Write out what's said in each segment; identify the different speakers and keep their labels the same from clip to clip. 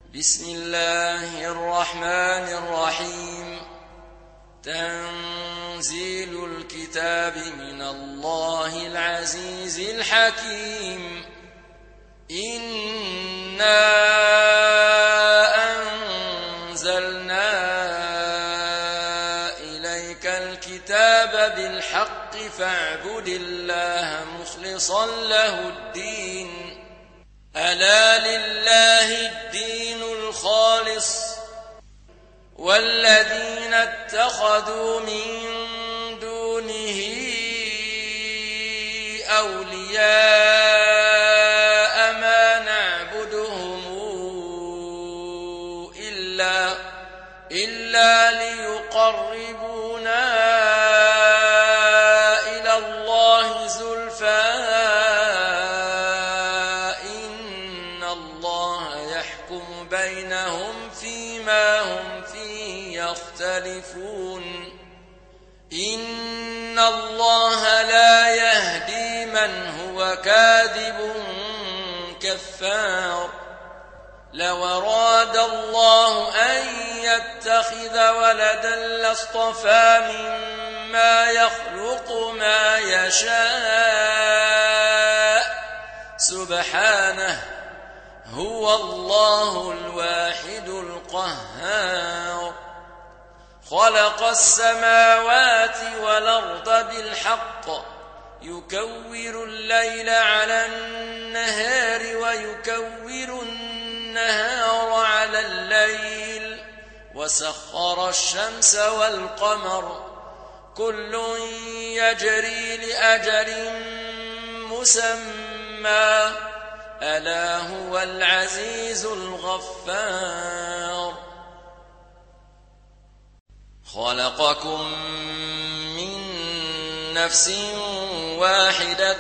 Speaker 1: بسم الله الرحمن الرحيم. تنزيل الكتاب من الله العزيز الحكيم. إنا أنزلنا إليك الكتاب بالحق فاعبد الله مخلصا له الدين. ألا لله الدين الخالص والذين اتخذوا من دونه أولياء ما نعبدهم إلا ليقربونا إلى الله زلفى إن الله يحكم بينهم فيما هم فيه يختلفون. إن الله لا يهدي من هو كاذب كفار. لو أراد الله أن يتخذ ولدا لاصطفى مما يخلق ما يشاء سبحانه هو الله الواحد القهار. خلق السماوات والأرض بالحق يكور الليل على النهار ويكور النهار على الليل وسخر الشمس والقمر كل يجري لأجل مسمى ألا هو العزيز الغفار. خلقكم من نفس واحدة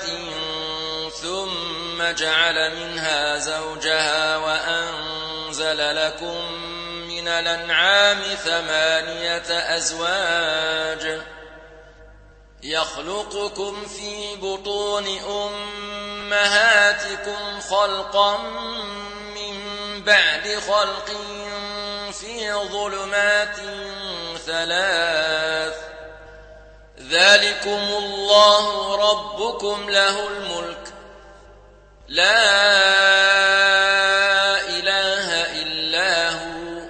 Speaker 1: ثم جعل منها زوجها وأنزل لكم من الأنعام 8 أزواج يخلقكم في بطون أمهاتكم خلقا من بعد خلق في ظلمات 3 ذلكم الله ربكم له الملك لا إله إلا هو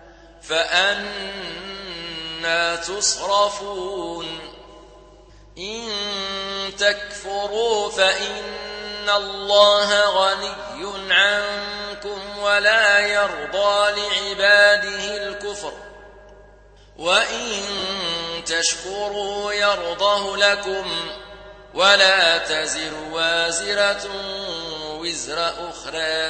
Speaker 1: فأنى تصرفون. إن تكفروا فإن الله غني عنكم ولا يرضى لعباده الكفر وإن تشكروا يرضه لكم ولا تزر وازرة وزر أخرى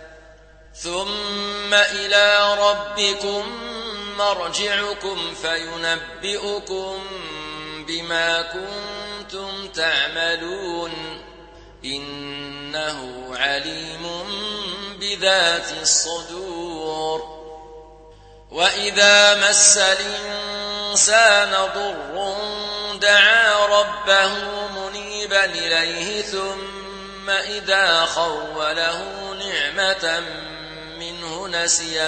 Speaker 1: ثم إلى ربكم مرجعكم فينبئكم بما كنتم تعملون إنه عليم بذات الصدور. وإذا مس الإنسان ضر دعا ربه منيبا إليه ثم إذا خوله نعمة منه نسي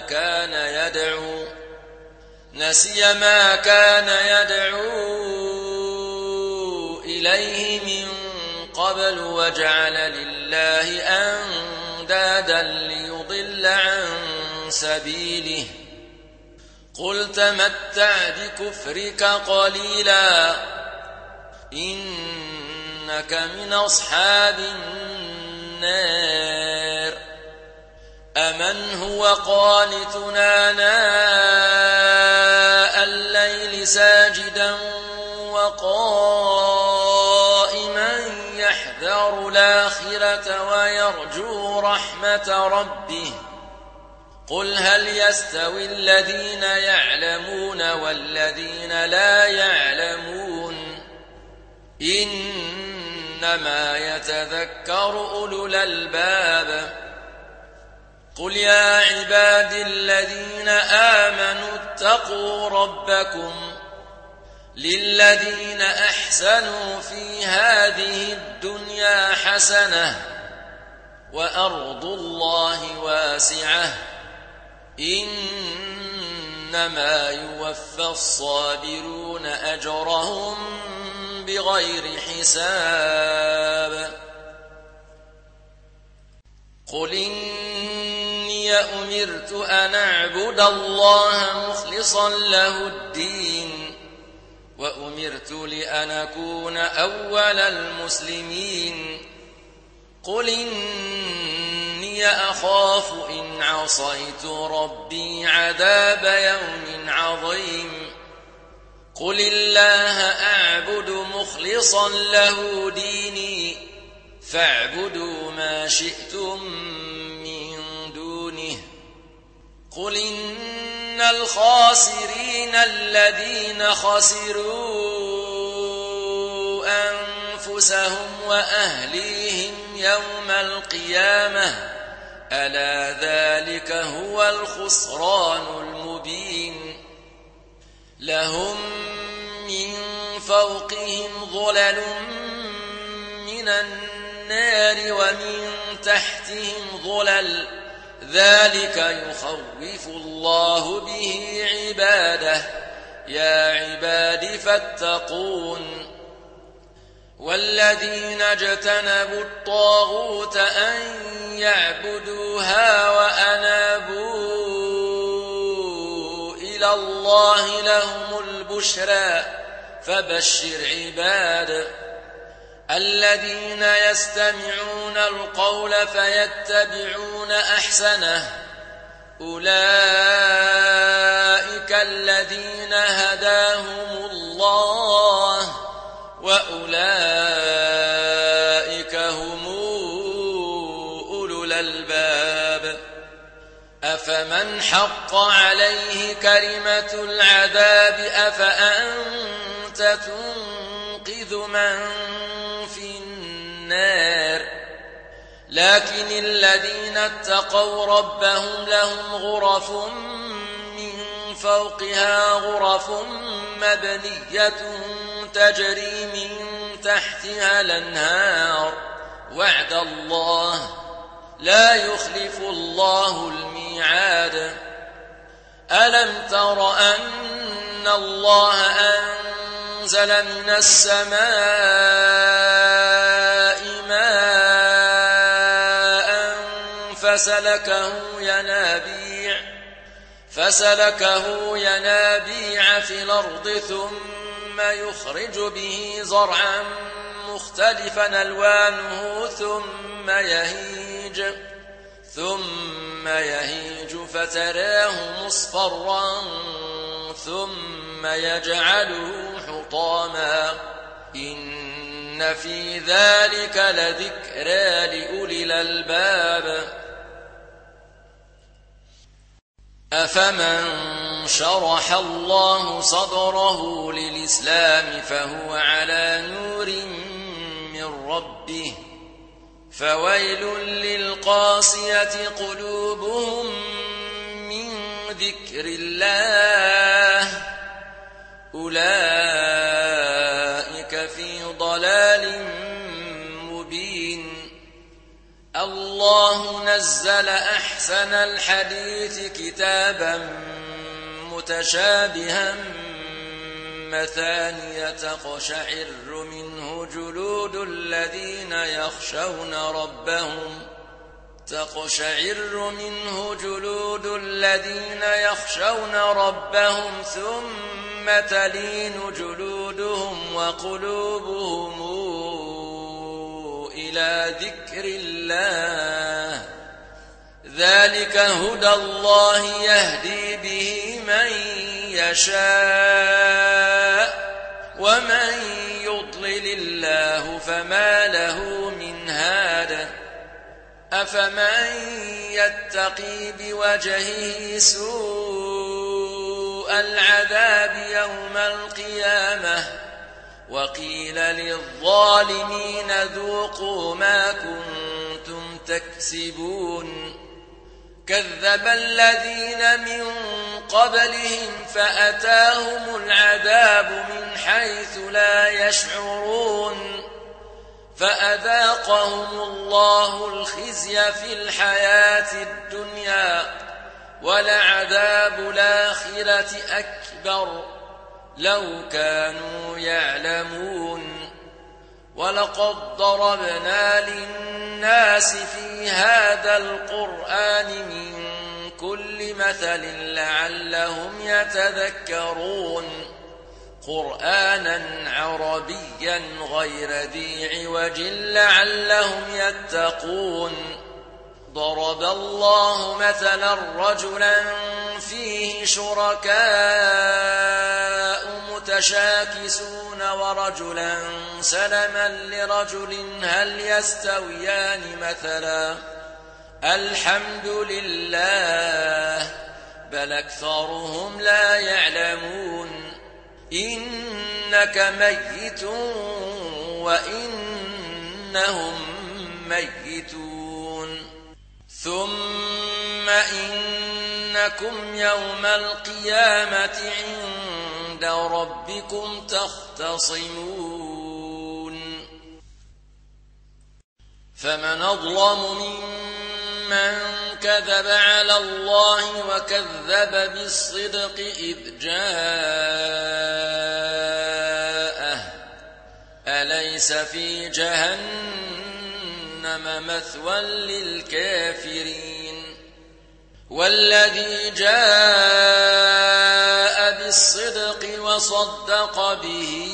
Speaker 1: ما كان يدعو إليه من قبل وجعل لله أندادا ليضل عن سبيله. قل تمتع بكفرك قليلا إنك من أصحاب النار. أمن هو قانتنا آناء الليل ساجدا وقائما يحذر الآخرة ويرجو رحمة ربه قل هل يستوي الذين يعلمون والذين لا يعلمون إنما يتذكر أولو الألباب. قل يا عباد الذين آمنوا اتقوا ربكم للذين أحسنوا في هذه الدنيا حسنة وأرض الله واسعة إنما يوفى الصابرون أجرهم بغير حساب قل إني أمرت أن أعبد الله مخلصا له الدين وأمرت لأن أكون أول المسلمين قل إني أخاف إن عصيت ربي عذاب يوم عظيم قل الله أعبد مخلصا له ديني فاعبدوا ما شئتم من دونه قل إن الخاسرين الذين خسروا أنفسهم وأهليهم يوم القيامة ألا ذلك هو الخسران المبين لهم من فوقهم ظلل من النار ومن تحتهم ظلل ذلك يخوف الله به عباده يا عباد فاتقون والذين اجتنبوا الطاغوت أن يعبدوها وأنابوا إلى الله لهم البشرى فبشر عباد الذين يستمعون القول فيتبعون أحسنه أولئك الذين هداهم الله وأولئك هم أولو الألباب أفمن حق عليه كلمة العذاب أفأنت تنقذ من في النار لكن الذين اتقوا ربهم لهم غرف من فوقها غرف مبنية تجري من تحتها الأنهار وعد الله لا يخلف الله الميعاد ألم تر أن الله أنزل من السماء ماء فسلكه ينابيع في الأرض ثم يخرج به زرعا مختلفا ألوانه ثم يهيج فتراه مصفرا ثم يجعله حطاما إن في ذلك لذكرى لأولي الألباب أفمن شرح الله صدره للإسلام فهو على نور من ربه فويل للقاسية قلوبهم من ذكر الله أولئك في ضلال مبين الله نزل أحسن الحديث كتابا متشابها مثانية تقشعر منه جلود الذين يخشون ربهم ثم تلين جلودهم وقلوبهم إلى ذكر الله ذلك هدى الله يهدي به من يشاء ومن يضلل الله فما له من هاد أفمن يتقي بوجهه سوء العذاب يوم القيامة وقيل للظالمين ذوقوا ما كنتم تكسبون كذب الذين من قبلهم فأتاهم العذاب من حيث لا يشعرون فأذاقهم الله الخزي في الحياة الدنيا ولعذاب الآخرة أكبر لو كانوا يعلمون ولقد ضربنا للناس في هذا القرآن من كل مثل لعلهم يتذكرون قرآنا عربيا غير ذي عوج لعلهم يتقون ضرب الله مثلا رجلا فيه شركاء متشاكسون ورجلا سلما لرجل هل يستويان مثلا الحمد لله بل أكثرهم لا يعلمون إنك ميت وإنهم ميتون ثم إنكم يوم القيامة عند ربكم تختصمون فمن أظلم ممن كذب على الله وكذب بالصدق إذ جاءه أليس في جهنم مثوى للكافرين والذي جاء بالصدق وصدق به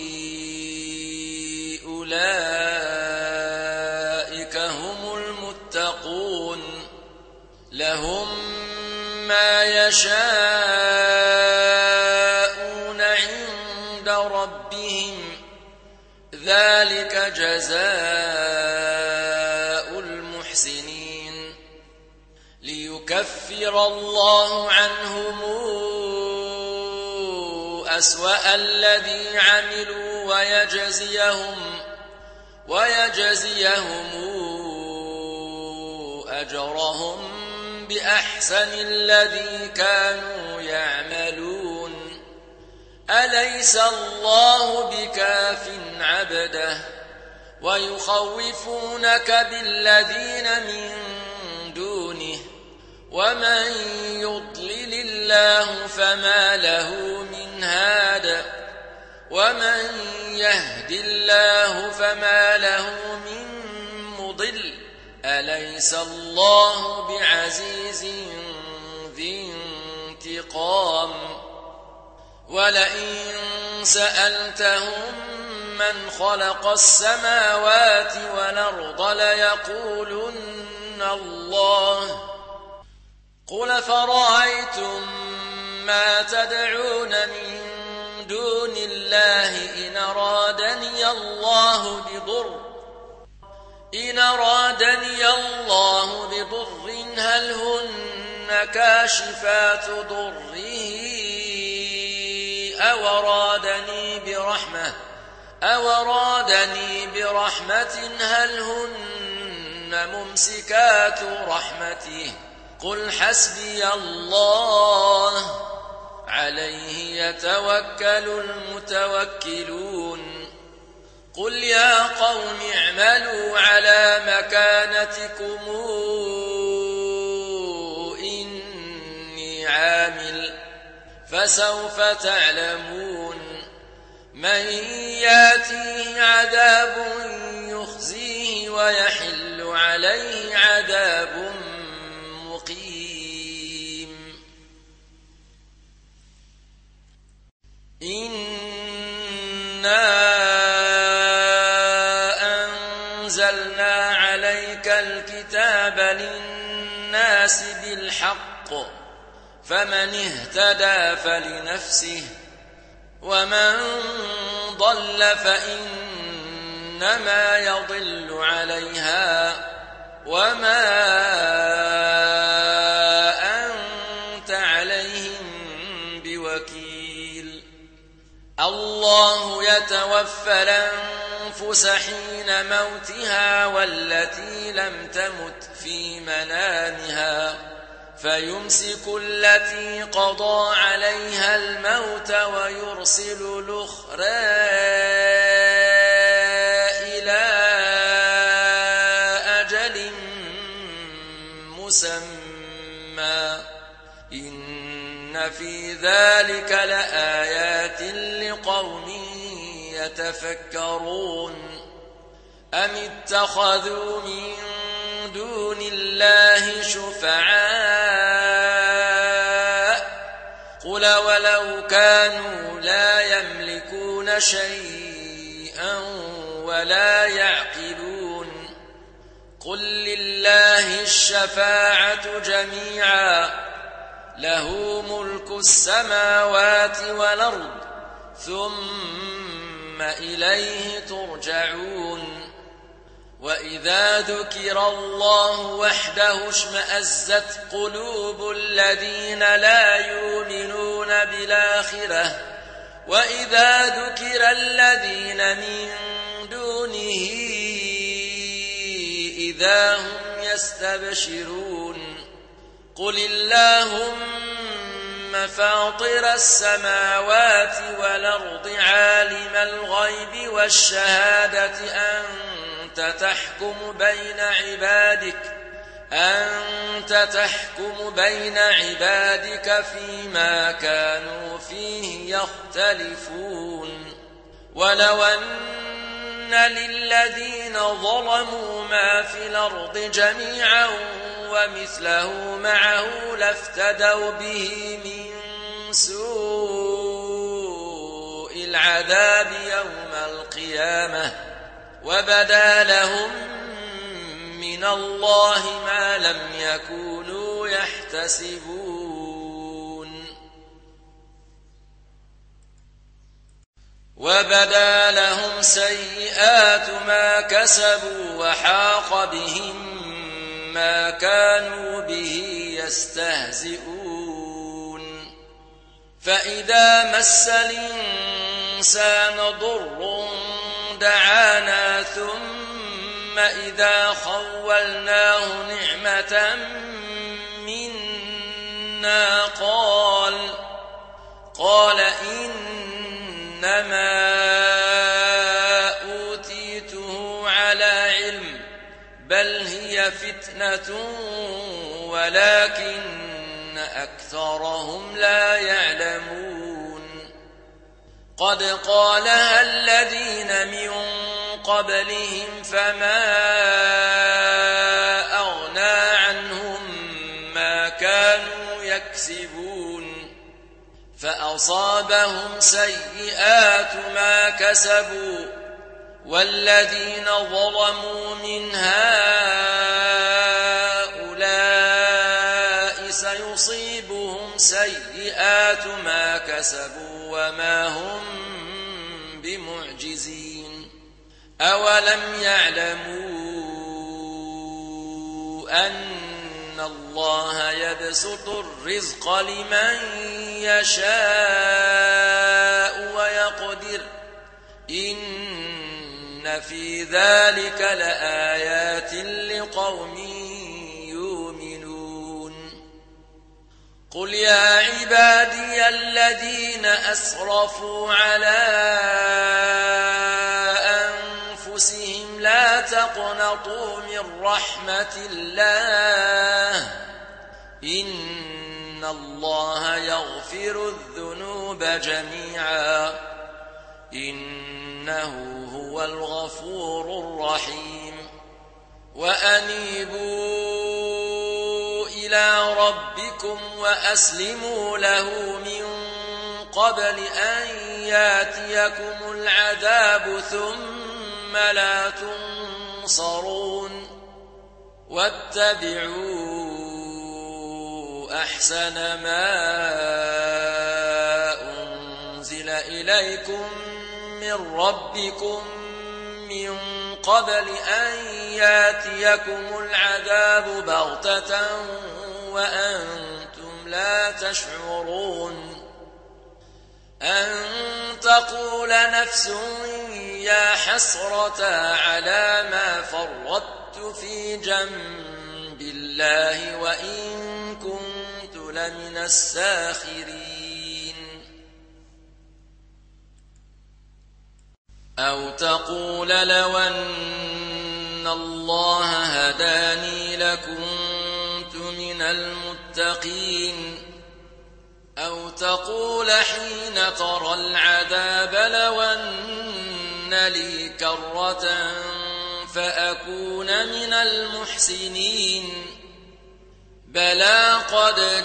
Speaker 1: أولئك هم المتقون لهم ما يشاءون عند ربهم ذلك جزاء المحسنين ليكفر الله عنهم أسوأ الذي عملوا ويجزيهم أجرهم بأحسن الذي كانوا يعملون أليس الله بكاف عبده ويخوفونك بالذين من دونه ومن يضلل الله فما له من هاد ومن يهد الله فما له من مضل أليس الله بعزيز ذي انتقام ولئن سألتهم من خلق السماوات والأرض ليقولن الله قل فرأيتم ما تدعون من دون الله إن أرادني الله بضر هل هن كاشفات ضره أو أرادني برحمة هل هن ممسكات رحمته قل حسبي الله عليه يتوكل المتوكلون قل يا قوم اعملوا على مكانتكم إني عامل فسوف تعلمون من ياتيه عذاب يخزيه ويحل عليه عذاب مقيم إنا أنزلنا عليك الكتاب للناس بالحق فمن اهتدى فلنفسه ومن ضل فإنما يضل عليها وما أنت عليهم بوكيل الله يتوفى الأنفس حين موتها والتي لم تمت في منامها فيمسك التي قضى عليها الموت ويرسل الأخرى إلى أجل مسمى إن في ذلك لآيات لقوم يتفكرون أم اتخذوا من دون الله شفعاء قل ولو كانوا لا يملكون شيئا ولا يعقلون قل لله الشفاعة جميعا له ملك السماوات والأرض ثم إليه ترجعون وإذا ذكر الله وحده اشمأزت قلوب الذين لا يؤمنون بالآخرة وإذا ذكر الذين من دونه إذا هم يستبشرون قل اللهم فاطر السماوات والأرض عالم الغيب والشهادة أنت تحكم بين عبادك فيما كانوا فيه يختلفون ولو أن للذين ظلموا ما في الأرض جميعا ومثله معه لافتدوا به من سوء العذاب يوم القيامة وبدا لهم من الله ما لم يكونوا يحتسبون وبدا لهم سيئات ما كسبوا وحاق بهم ما كانوا به يستهزئون فإذا مس الإنسان ضر دعانا ثم إذا خولناه نعمة منا قال إنما أوتيته على علم بل هي فتنة ولكن أكثرهم لا يعلمون قد قالها الذين من قبلهم فما أغنى عنهم ما كانوا يكسبون فأصابهم سيئات ما كسبوا والذين ظلموا من هؤلاء سيصيبهم سيئات ما كسبوا وما هم بمعجزين أولم يعلموا أن الله يبسط الرزق لمن يشاء ويقدر إن في ذلك لآيات لقوم يؤمنون قل يا عبادي الذين أسرفوا على أنفسهم لا تقنطوا من رحمة الله إن الله يغفر الذنوب جميعا إنه هو الغفور الرحيم وأنيبوا إلى ربكم وأسلموا له من قبل أن ياتيكم العذاب ثم لا تنصرون واتبعوا أحسن ما أنزل إليكم من ربكم من قبل أن ياتيكم العذاب بغتة وأنتم لا تشعرون أن تقول نفس يا حسرة على ما فرطت في جنب الله وإن كنت لمن الساخرين أو تقول لو أن الله هداني لكنت من المتقين أو تقول حين ترى العذاب لو أن لي كرة فأكون من المحسنين بلى قد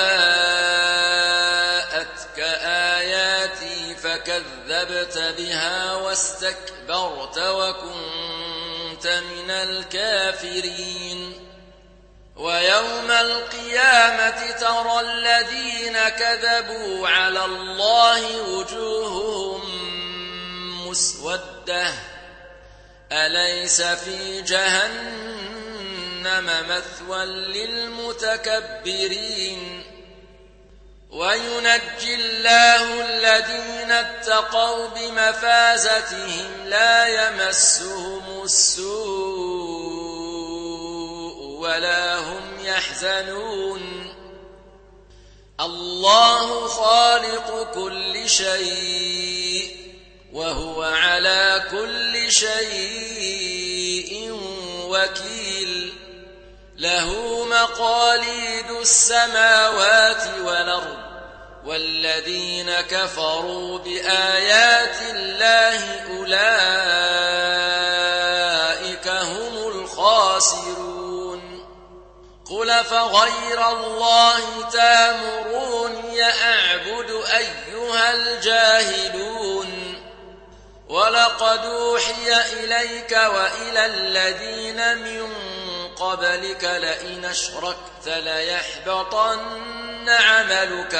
Speaker 1: جاءتك آياتي فكذبت بها واستكبرت وكنت من الكافرين ويوم القيامة ترى الذين كذبوا على الله وجوههم مسودة أليس في جهنم مثوى للمتكبرين وينجي الله الذين اتقوا بمفازتهم لا يمسهم السوء ولا هم يحزنون الله خالق كل شيء وهو على كل شيء وكيل له مقاليد السماوات والأرض والذين كفروا بآيات الله أولئك هم الخاسرون قل فغير الله تامروني أعبد أيها الجاهلون ولقد أوحي إليك وإلى الذين من قبلك لئن أشركت ليحبطن عملك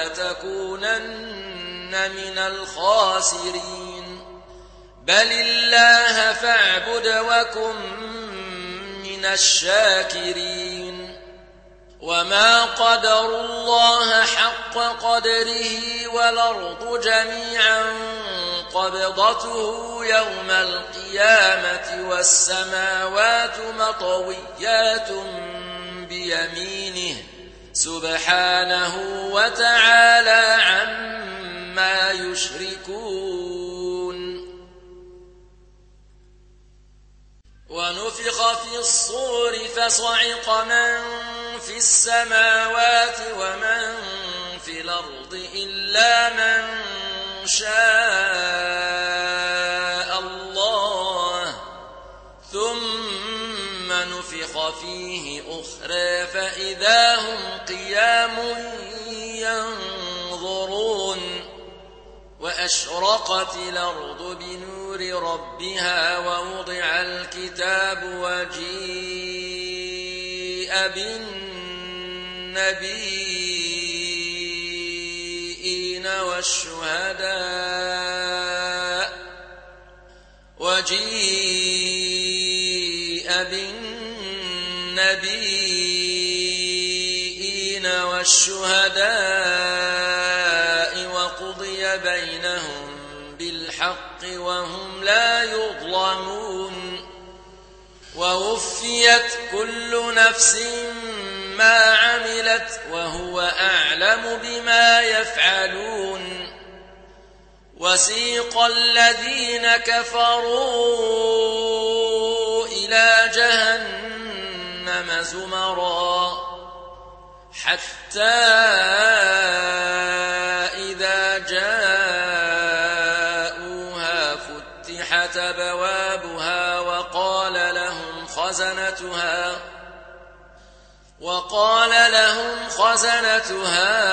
Speaker 1: ولتكونن من الخاسرين بل الله فاعبد وكن من الشاكرين وما قدروا الله حق قدره والأرض جميعا قبضته يوم القيامة والسماوات مطويات بيمينه سبحانه وتعالى عما يشركون ونفخ في الصور فصعق من في السماوات ومن في الأرض إلا من شاء الله ثم نفخ فيه أخرى فإذا هم قيام ينظرون وأشرقت الأرض بنور ربها ووضع الكتاب وجيء بالنبيين والشهداء وقضي بينهم بالحق وهم لا يظلمون ووفيت كل نفس ما عملت وهو أعلم بما يفعلون وسيق الذين كفروا إلى جهنم زمرا حتى إذا جاءوها فتحت أبوابها وقال لهم خزنتها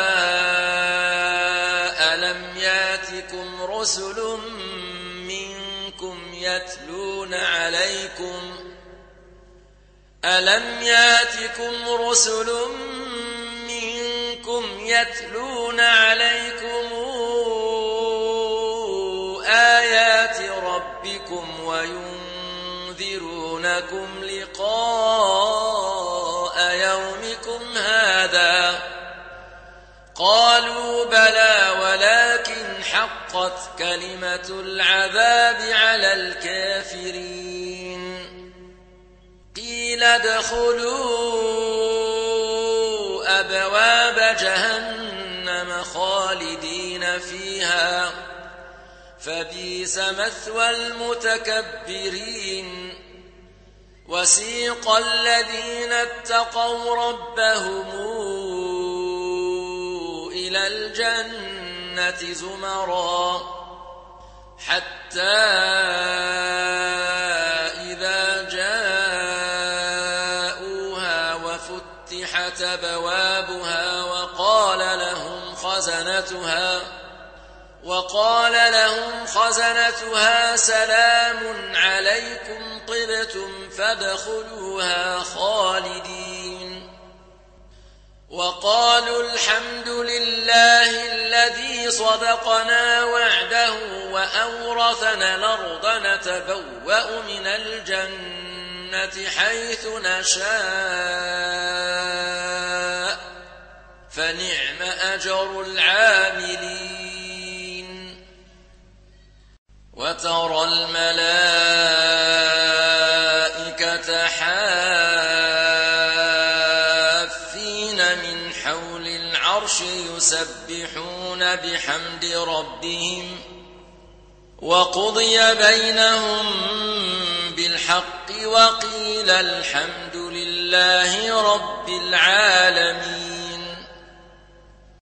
Speaker 1: ألم ياتكم رسل منكم يتلون عليكم آيات ربكم وينذرونكم لقاء يومكم هذا قالوا بلى ولكن حقت كلمة العذاب على الكافرين قيل ادخلوا أبواب جهنم خالدين فيها فبئس مثوى المتكبرين وسيق الذين اتقوا ربهم إلى الجنة زمرا حتى إذا جاءوها وفتحت أبوابها وقال لهم خزنتها سلام عليكم طبتم فادخلوها خالدين وقالوا الحمد لله الذي صدقنا وعده وأورثنا الأرض نتبوأ من الجنة حيث نشاء فنعم أجر العاملين وترى الملائكة حافين من حول العرش يسبحون بحمد ربهم وقضي بينهم بالحق وقيل الحمد لله رب العالمين